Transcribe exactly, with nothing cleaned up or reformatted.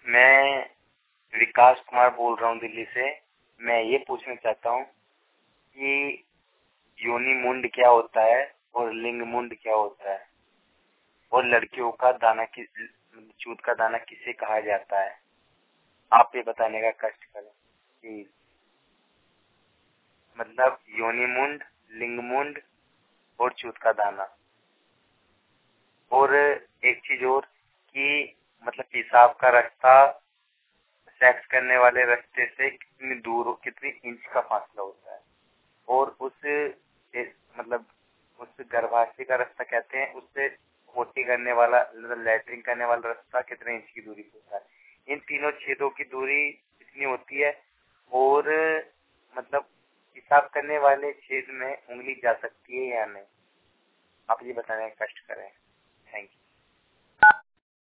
मैं विकास कुमार बोल रहा हूँ दिल्ली से। मैं ये पूछना चाहता हूँ कि योनि मुंड क्या होता है और लिंग मुंड क्या होता है, और लड़कियों का दाना किस चूत का दाना किसे कहा जाता है। आप ये बताने का कष्ट करें कि मतलब योनि मुंड, लिंग मुंड और चूत का दाना। और एक चीज और कि मतलब पेशाब का रास्ता सेक्स करने वाले रास्ते से कितनी दूर, कितनी इंच का फासला होता है, और उस इस, मतलब उस गर्भाशय का रास्ता कहते हैं, उससे पोटी करने वाला मतलब लैट्रिन करने वाला रास्ता कितने इंच की दूरी पे होता है। इन तीनों छेदों की दूरी कितनी होती है, और मतलब पेशाब करने वाले छेद में उंगली जा सकती है या नहीं। आप ये बताने का कष्ट करें। Thank you.